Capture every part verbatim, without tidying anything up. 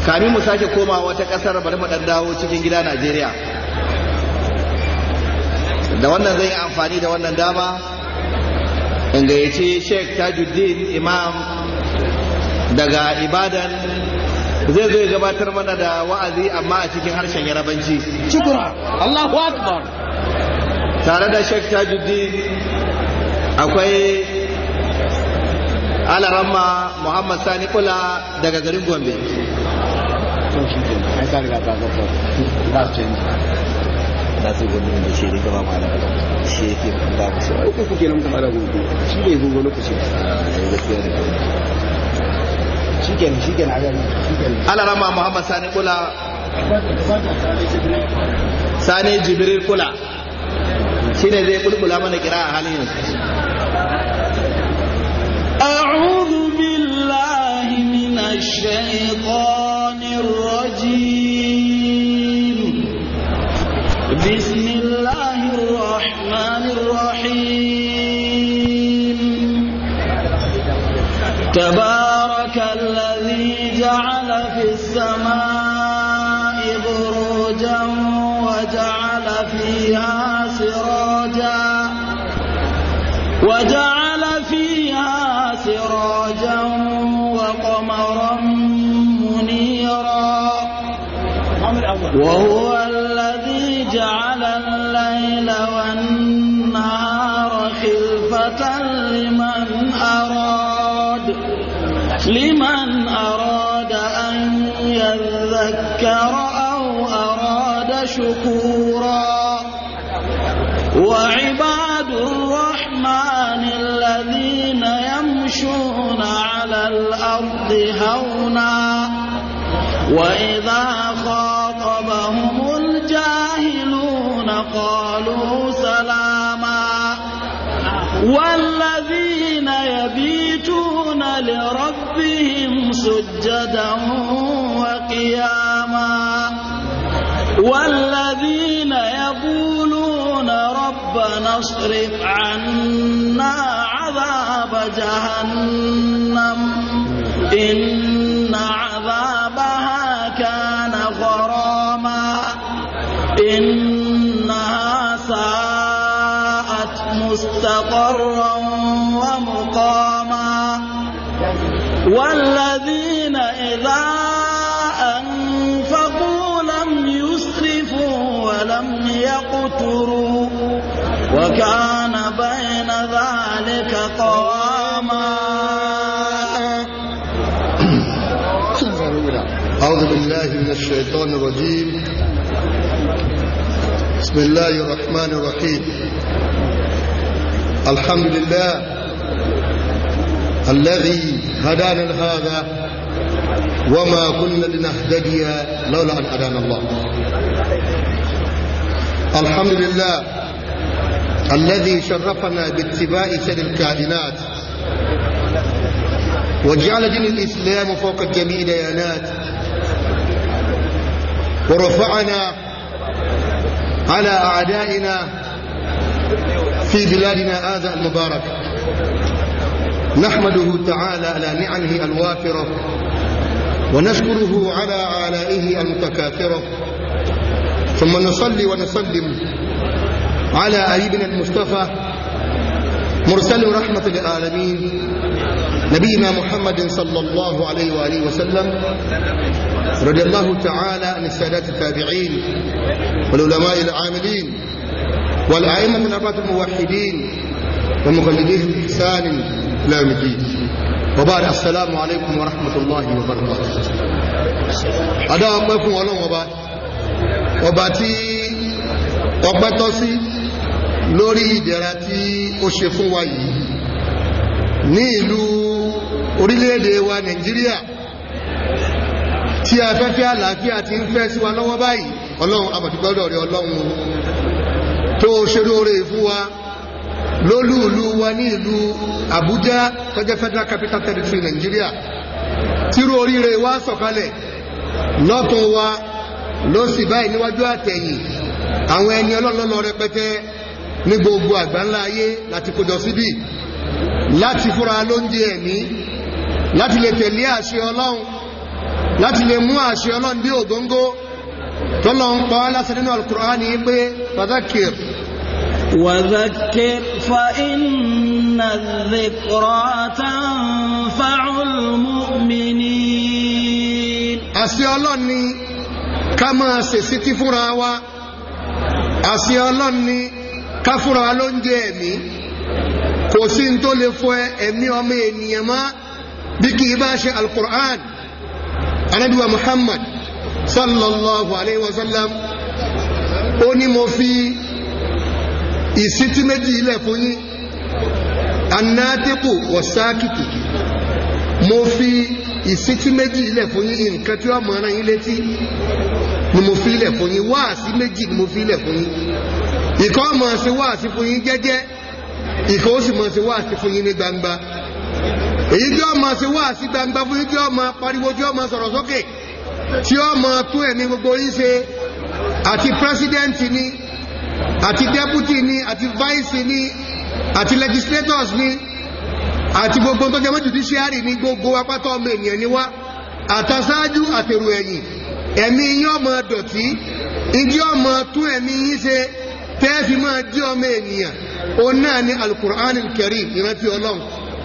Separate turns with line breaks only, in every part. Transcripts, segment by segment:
kamin mu sake koma wata kasar bari mu dan dawo cikin gida Najeriya. Da wannan zai yi amfani da wannan dama in gayyaci Sheikh Tajuddin Imam daga Ibadan zai zo ya gabatar mana da wa'azi amma a cikin harshen Yarabanci.
Shukra. Allahu Akbar.
Tare da Sheikh Tajuddin akwai Alaramma Muhammad Sani Kula daga garin Gombe.
Ai ka riga ka ga ba change. Da su gombe da shi riga ba ma da shi yake ba mu sai ku kuke nan kuma da gobe. Shi bai zo lokaci. Shikenan shikenan a gani shikenan.
Alaramma Muhammad Sani Kula Sani Jibril Kula shine zai kulkula mana kira a halin yanzu.
أعوذ بالله من الشيطان الرجيم بسم الله الرحمن الرحيم تبارك الذي جعل في السماء بروجا وجعل فيها سراجا وجعل فيها سراجا وقمرا منيرا وهو الذي جعل الليل والنهار خلفة لمن أراد لمن أراد أن يذكر أو أراد شكورا وعباد الرحمن الذين يمشون على الأرض هونا وإذا خاطبهم الجاهلون قالوا سلاما والذين يبيتون لربهم سجدا وقياما والذين يقولون ربنا اصرف عنا عذاب جهنم إن عذابها كان غراما إنها ساءت مستقرا ومقاما والذين إذا أنفقوا لم يسرفوا ولم يقتروا وكان بين ذلك قواما
أعوذ بالله من الشيطان الرجيم بسم الله الرحمن الرحيم الحمد لله الذي هدانا لهذا وما كنا لنهتدي لولا أن هدانا الله الحمد لله الذي شرفنا باتباع سيد الكائنات وجعل دين الإسلام فوق جميع الديانات ورفعنا على أعدائنا في بلادنا هذا المبارك نحمده تعالى على نعمه الوافرة ونشكره على آلائه المتكاثرة ثم نصلي ونسلم على حبيبنا المصطفى مرسل رحمة للعالمين نبينا محمد صلى الله عليه وآله وسلم رضي الله تعالى عن السادات التابعين والعلماء العاملين والأئمة الأربعة الموحدين ومقلديهم بإحسان إلى يوم الدين وبعد السلام عليكم ورحمة الله وبركاته أدعو أقوكم ولو وبعد وبعتي وبعتوسي lórí ìdẹ̀ra tí ó ṣe fún wa yìí ní ìlú orílẹ̀-èdè wa Nàìjíríà tí afẹ́fẹ́ àlàáfíà ti ń fẹ́ sí wa lọ́wọ́ báyìí Ọlọ́run àmọ̀dúgbọ́dọ̀ rẹ̀ Ọlọ́run tó ṣe lóore fún wa lólú ìlú wa ní ìlú Àbújá tó jẹ́ Federal Capital Territory Nàìjíríà tíró oríire wa sọ̀kalẹ̀ lọ́tún wa ló sì báyìí níwájú àtẹ̀yìn àwọn ẹni ọlọ́lọ́lọ́ rẹpẹtẹ ní gbogbo àgbáńlá ayé láti kójọ síbí láti fúnra lóúnjẹ ẹ̀mí láti lè tẹ̀lé àṣẹ Ọlọ́run láti lè mú àṣẹ Ọlọ́run dé ògóngó tọ́lọ́ ń pa láti nínú Al-Qur'ani pé fadhakir
وذكر فإن الذكرى تنفع المؤمنين.
àṣẹ Ọlọ́run ni ká máa ṣèṣì tí fúnra wa, àṣẹ Ọlọ́run ni ká fúnra wa ló ń jẹ ẹ̀mí. kò sí ní tó lè fọ ẹ̀mí ọmọ ènìyàn mọ́ bí kì í bá ṣe Al-Qur'an. Ànábì wa Muhammad sallallahu alayhi wa sallam ó ní mo fi ìsítí méjì ilẹ̀ fún yín, annátíkù wọ̀sákìtì. mo fi ìsítí méjì ilẹ̀ fún yín, nǹkan tí ó mọ̀ ọ́nà yín létí ni mo fi ilẹ̀ fún yín, wáàsí méjì ni mo fi ilẹ̀ fún yín. ìkọ́ mọ̀ sí wáàsí fún yín jẹ́jẹ́, ìkọ́ ó sì mọ̀ sí wáàsí fún yín ní gbangba. èyí tí ó mọ̀ sí wáàsí gbangba fún yín, tí ó mọ̀ pariwo, tí ó mọ̀ sọ̀rọ̀ sókè, tí ó mọ̀ tún ẹ̀mí gbogbo yín ṣe, àti pírẹsidẹ́ǹtì ni, àti deputy ni, àti vice ni, àti legislators ni, àti gbogbo tó jẹ́ mọ́ judiciary ni, gbogbo apátá ọmọ ènìyàn ni wá, àtàṣáájú àtèrò ẹ̀yìn. ẹ̀mí yín ọmọ dọ̀tí, ìdí ọmọ tún ẹ̀mí yín ṣe tẹ́ẹ̀fì máa jí ọmọ ènìyàn. òun náà ni Al-Qur'an al-Karim, ìrántí Ọlọ́run.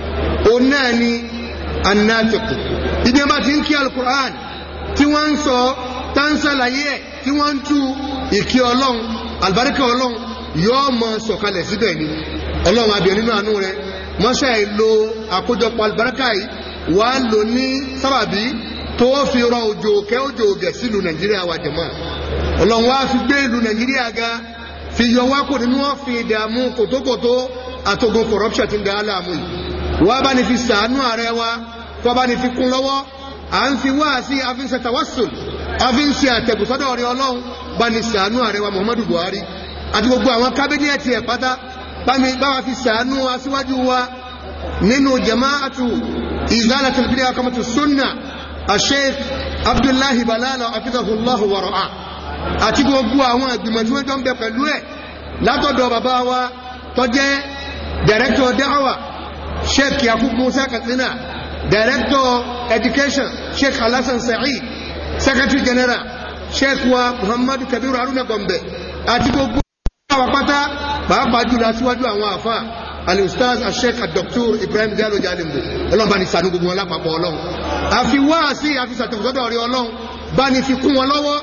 òun náà ni an-Natiq. ìdí ọba ti ń kí Al-Qur'an tí wọ́n ń sọ tánsàlàyé ẹ̀, tí wọ́n ń tú ìkí Ọlọ́run, àlùbáríkà Ọlọ́run yóò mọ sọ̀kalẹ̀ síbẹ̀ ni. Ọlọ́run abiyọ̀ nínú àánú rẹ̀ mọ́ṣẹ́ ìlò àkójọpọ̀ àlùbáríkà yìí wà á lò ní sábàbí tó fi rọ òjò kẹ́ òjò gẹ̀ sílùú Nàìjíríà wa jẹ̀mọ́. Ọlọ́run wá fi gbé ìlú Nàìjíríà ga, fi yọ wá kò nínú ọ̀fìn ìdààmú kòtókòtó àtògùn corruption ti ń da aláàmú yìí. wá bá ní fi sàánú ààrẹ wa, kó bá ní fi kún lọ́wọ́. à ń fi wá sí àfihàn tawassul, àfihàn àtẹ̀gùsọ́dọ̀ ọ̀rẹ́ Ọlọ́run. bá ní sàánú ààrẹ wa Muhammadu Buhari àti gbogbo àwọn kábínẹ̀tì ẹ̀ pátá. báwa fi sàánú aṣíwájú wa nínú jama'atu izalatul bid'ah wa iqamatus sunnah Sheikh Abdullahi Balala hafidhahullahu wa ra'ah, àti gbogbo àwọn ìgbìmọ̀ tí wọ́n jọ ń bẹ pẹ̀lú ẹ̀ látọ̀dọ̀ bàbá wa tó jẹ́ director da'wa Sheikh Yakub Musa Katsina, director education Sheikh Alhassan Sa'id, secretary general Sheikh wa Muhammadu Kabiru Haruna Gombe, àti gbogbo àwọn pátá pàápàá jùlọ síwájú àwọn àfà al-ustaz al-sheikh al-doctor Ibrahim Diallo Jalingo. Ọlọ́run bá ní ṣàánú gbogbo wọn lápapọ̀ Ọlọ́run. àfi wá sí àfisàtẹ̀kùsọ́dọ̀ ọ̀rẹ́ Ọlọ́run bá ní fi kún wọn lọ́wọ́.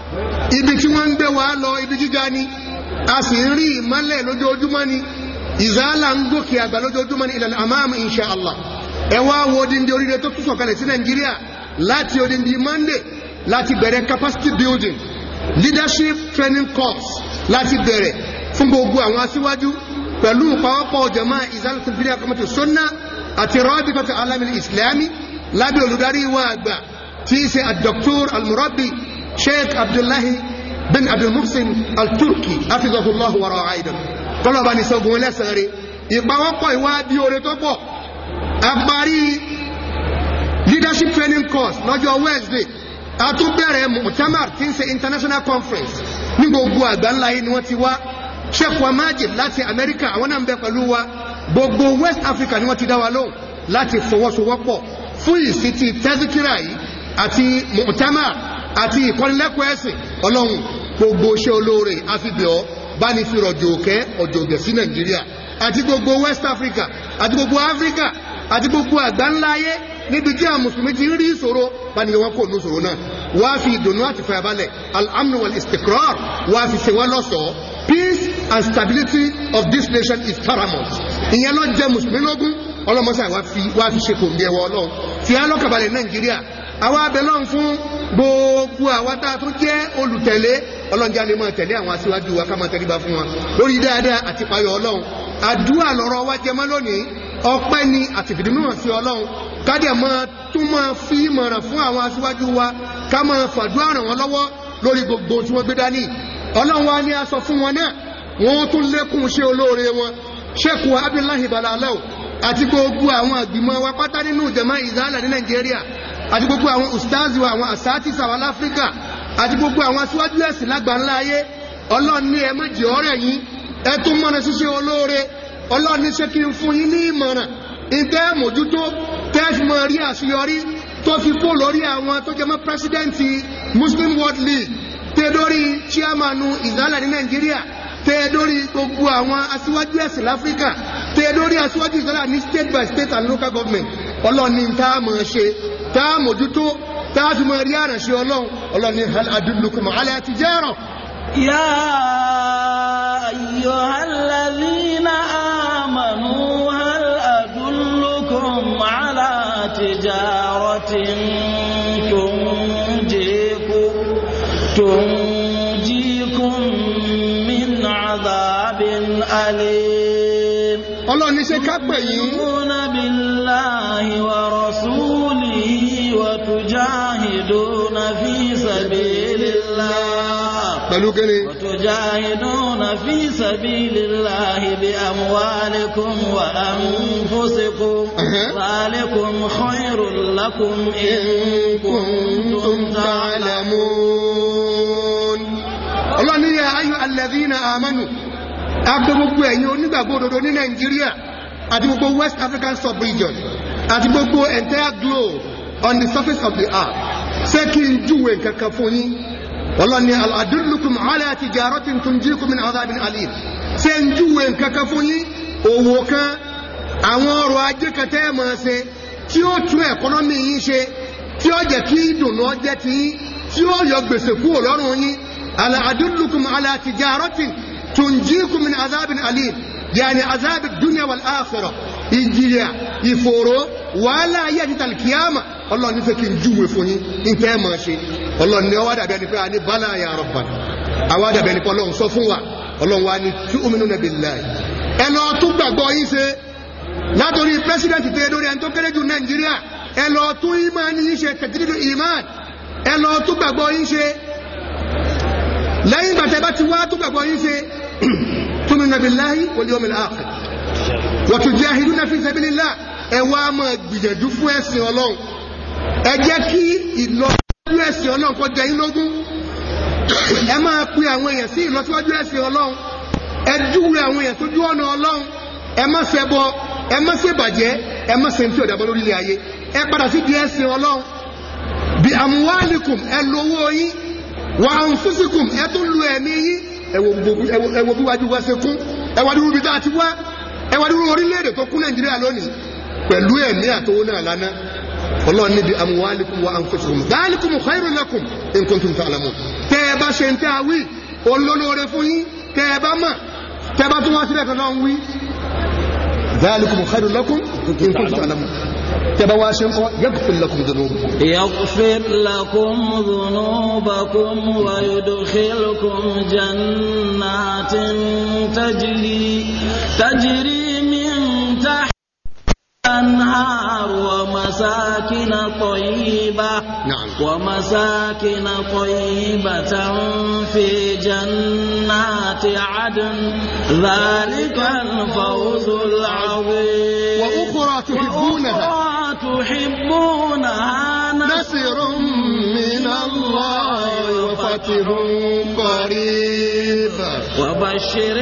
ibi tí wọ́n ń gbé wa lọ ibi gíga ni, a sì ń rí ìmọ́lẹ̀ lójoojúmọ́ ni, ìzálà ń gòkè àgbà lójoojúmọ́ ni ilal amam insha Allah. ẹ wá wo odindi oríire tó tún sọ̀kalẹ̀ sí Nàìjíríà láti odindi Monday, láti bẹ̀rẹ̀ capacity building leadership training course, láti bẹ̀rẹ̀ fún gbogbo àwọn aṣíwájú pẹ̀lú pàwọ́pọ̀ jama izalatul bid'ah wa iqamatus sunnah àti rabitatu alamil islami lábẹ́ olùdarí wa àgbà tí í ṣe al-Doctor al-Murabbi Sheikh Abdullahi bin Abdul Muhsin al-Turki hafidhahullahu wa ra'ah. tọ́lọ́ba ní sọ́gun ẹlẹ́sẹ̀rẹ̀ ìpàwọ́pọ̀ ìwádìí oore tó pọ̀. àparí leadership training course lọ́jọ́ Wednesday, àtúbẹ̀rẹ̀ mu'tamar tí ń ṣe international conference ní gbogbo àgbáńlá yìí ni wọ́n ti wá. Sheikh wa Majid láti Amẹ́ríkà, àwọn náà ń bẹ pẹ̀lú wa. gbogbo West Africa ni wọ́n ti dá wa lóhùn láti fọwọ́sowọ́pọ̀ fún ìsítí tẹ́síkírà yìí àti mu'tamar àti ìkọ́nilẹ́kọ̀ọ́ ẹ̀sìn. Ọlọ́run gbogbo iṣẹ́ olóore àfibìọ́ bá ní fi rọ̀jò òkẹ́ ọ̀jọ̀gẹ̀ sí Nàìjíríà àti gbogbo West Africa àti gbogbo Africa àti gbogbo àgbáńlá ayé níbi tí àwọn mùsùlùmí ti ń rí ìṣòro, bá ní wọn kò ní ìṣòro náà. wá fi ìdùnnú àti fàyàbalẹ̀ al-amn wal-istiqrar wá fi ṣe wọ́n lọ́ṣọ̀ọ́. Peace and stability of this nation is paramount. ìyẹn ló jẹ́ mùsùlùmí lógún. ọlọ́mọṣà wá fi wá fi ṣe kò ń bí ẹwọ Ọlọ́run fi á lọ́kàbalẹ̀ Nàìjíríà. àwa abẹ lọ́n fún gbogbo àwa tá a tún jẹ́ olùtẹ̀lé ọlọ́njà lè máa tẹ̀lé àwọn aṣíwájú wa ká máa tẹríba fún wa lórí dáadáa àti payọ̀ Ọlọ́run. àdúrà lọ́rọ̀ wa jẹ mọ́ lónìí, ọpẹ́ ni àti fìdímọ̀ sí Ọlọ́run. kádìá máa tún máa fi ìmọ̀ràn fún àwọn aṣíwájú wa, ká máa fàdúrà ràn wọ́n lọ́wọ́ lórí gbogbo tí wọ́n gbé dání. Ọlọ́run wa ní a sọ fún wọn náà, wọ́n tún lékún ṣe olóore wọn. Sheikh wa Abdullahi Balala àti gbogbo àwọn àgbìmọ̀ wa pátá nínú jama ìzálà ní Nàìjíríà, àti gbogbo àwọn ustazi wa, àwọn asatisa wa láfíríkà, àti gbogbo àwọn aṣíwájú ẹ̀sìn lágbàńlá ayé. Ọlọ́run ní ẹ má jẹ́ ọ̀rẹ́ yín, ẹ tún mọ̀nà ṣíṣe olóore. Ọlọ́run ní ṣe kí n fún yín ní ìmọ̀ràn ìtẹ́ mójútó tẹ́ fi mọ̀ rí àṣeyọrí tó fi kó lórí àwọn tó jẹ́ mọ́ pírẹsidẹ́ǹtì Muslim World League tẹ́ dórí chairmanu Izala ní Nàìjíríà tẹ́ dórí gbogbo àwọn aṣíwájú ẹ̀sìn láfíríkà tẹ́ dórí aṣíwájú Izala ní state by state and local government ọlọ́ni tá a mọ̀ ṣe tá a mójútó tá a fi mọ̀ rí àrànṣe ọlọ́run ọlọ́ni hal adullukum ala tijara.
يا أيها الذين آمنوا هل أدلكم على تجارة تنجيكم تنجيكم من عذاب أليم تؤمنون بالله ورسوله وتجاهدون في سبيل الله وتجاهدون في سبيل الله بأموالكم وأنفسكم ذلكم خير لكم إن كنتم تعلمون.
الله يا أيها الذين آمنوا àti gbogbo ẹ̀yin onígbàgbọ́ òdodo ní Nàìjíríà àti gbogbo West African sub-region àti gbogbo entire globe on the surface of the earth ṣé kí n júwe kankan fún yín wallahi hal adullukum ala tijaratin tunjikum min adhabin alim ṣé n júwe kankan fún yín òwò kan àwọn ọrọ̀ ajé kan tẹ́ máa ṣe tí ó tún economy yín ṣe tí ó jẹ́ kí ìdùnnú jẹ́ ti yín tí ó yọ gbèsè kúrò lọ́rùn yín hal adullukum ala tijaratin تنجيكم من عذاب أليم يعني عذاب الدنيا والآخرة إنجيليا يفورو ولا يجد القيامة الله نفك نجوه فوني انت ماشي الله نواد بيني فاني بلا يا ربنا اواد بيني الله صفوا الله واني تؤمنون بالله ẹlọ tún gbàgbọ́ yín ṣe látòrí pẹ́sidẹ̀ntì tẹ́ lórí ẹni tó kéré jù Nàìjíríà ẹlọ tún ìmánì yín ṣe tẹ̀tìrìdù ìmán ẹlọ tún gbàgbọ́ yín ṣe lẹ́yìn gbàtẹ́ bá ti wá tún gbàgbọ́ yín ṣe tu'minuna billahi wal yawmil akhir wa tujahiduna fi sabilillah ẹ wá máa gbìyànjú fún ẹ̀sìn Ọlọ́run ẹ jẹ́ kí ìlọsíwájú ẹ̀sìn Ọlọ́run kó jẹ yín lógún ẹ máa pe àwọn èèyàn sí ìlọsíwájú ẹ̀sìn Ọlọ́run ẹ júwe àwọn èèyàn sójú ọ̀nà Ọlọ́run ẹ má ṣẹbọ ẹ má ṣe bàjẹ́ ẹ má ṣe tí ò dábọ́ lórí ilé ayé ẹ padà sí di ẹ̀sìn Ọlọ́run bi amwalikum ẹ lówó yín wa anfusikum ẹ tún lu ẹ̀mí yín ẹwọ bí wájú wá ṣe kún ẹwà dúró bí dáa ti wá ẹwà dúró orílẹ̀-èdè tó kún Nàìjíríà lónìí pẹ̀lú ẹ̀mí àtọwọ́ náà lánàá Ọlọ́run ní bi amwalikum wa anfusikum dhalikum khairun lakum in kuntum ta'lamun tẹ́ ẹ bá ṣe ń tẹ́ àwí olólóore fún yín tẹ́ ẹ bá mọ̀ tẹ́ bá tún wá sílẹ̀ kan náà ń wí dhalikum khairun lakum in kuntum ta'lamun تبوا شنقوا يغفر لكم ذنوبكم
يغفر لكم ذنوبكم ويدخلكم جنات تجري تجري من تحت الأنهار ومساكن طيبة
نعم
ومساكن طيبة في جنات عدن ذلك الفوز العظيم
وأخرى تحبونها
تحبونها
نصر من الله وفتح قريب
وبشر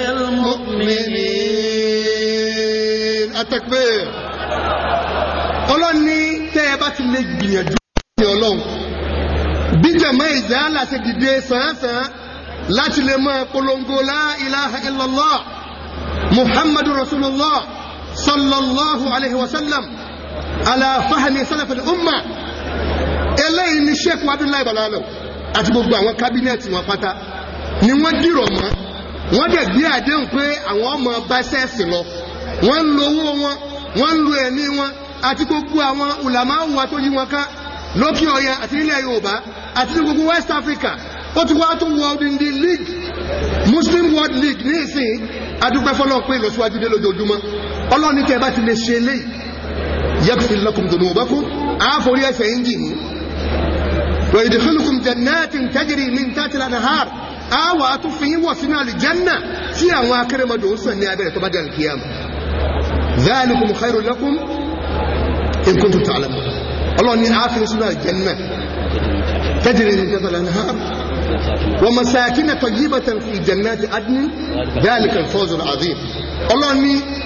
المؤمنين
التكبير Ọlọ́run ní tẹ́ ẹ bá ti lè gbìyànjú ní Ọlọ́run bí jàmá Izala ṣe dìde sàn-án láti lè máa polongo la ilaha illallah Muhammadu Rasulullah sallallahu alaihi wasallam ala fahmi salaf al-umma eléyìí ni Sheikh Abdullahi Balalo àti gbogbo àwọn kábínẹ̀tì wọn pátá ni wọ́n dìrọ̀ mọ́ wọ́n dẹ̀ gbé àdéhùn pé àwọn ọmọ bá sẹ́ẹ̀sì lọ wọ́n ń lo owó wọn wọ́n ń lo ẹ̀mí wọn àti gbogbo àwọn ulama wa tó yí wọn ká lókè Ọya àti nílẹ̀ Yorùbá àti ní gbogbo West Africa ó ti wá tó World in the League Muslim World League ní ìsìn adúpẹ́ fọ́lọ́ pé ìlọsíwájú dé lójoojúmọ́ Ọlọ́run ní tẹ́ bá ti lè ṣe léyìí yaghfir lakum dhunubakum àáforí ẹ̀ṣẹ̀ yín jì ní wa yudkhilukum jannatin tajri min tahtiha al-anhar àwọ̀ àtúnfin wọ̀ sínú àlùjánnà tí àwọn akérèmọdò ń sàn ní abẹ́rẹ́ tó bá dé al-qiyamah dhalikum khairun lakum in kuntum ta'lamun Allah ni ààfin sínú àlùjánnà tajri min tahtiha al-anhar wa masakin tayyibatan fi jannati adn dhalika al-fawz al-azim Allah ni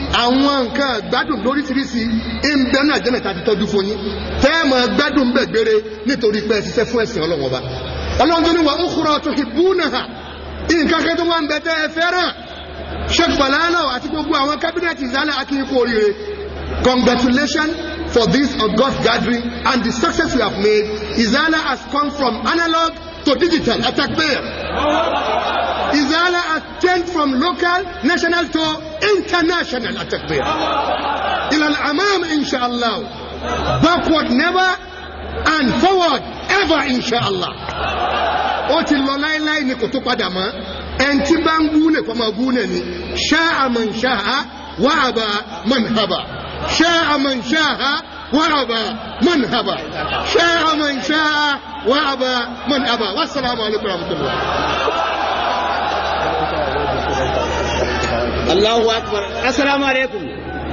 àwọn nǹkan gbádùn lóríṣiríṣi ń bẹ náà jẹ́ mẹ́ta ti tọ́jú fún yín tẹ́ẹ̀mọ̀ gbádùn bẹ̀ gbére nítorí pé ṣiṣẹ́ fún ẹ̀sìn Ọlọ́run Ọba Ọlọ́run tó ní wa ukhra tuhibbunaha nǹkan kan tó wà ń bẹ tẹ́ ẹ fẹ́ràn Sheikh Balalo àti gbogbo àwọn cabinet Izala akínkù oríire. Congratulations for this august gathering and the success we have made. Izala has come from analog to digital. Atakbir. Izala has changed from local, national to international. Atakbir. Ilal amam inshallah. Backward never and forward ever inshallah. Ó ti lọ láíláí ni kò tó padà mọ́. Ẹn tí bá ń gúnlẹ̀ kọ́ máa gúnlẹ̀ ni. Sha'a man sha'a wa aba man haba. Sha'a man sha'a wa aba man haba. Sha'a man sha'a wa aba man haba. Wassalamu alaikum warahmatullah.
Allahu akbar. Assalamu alaikum.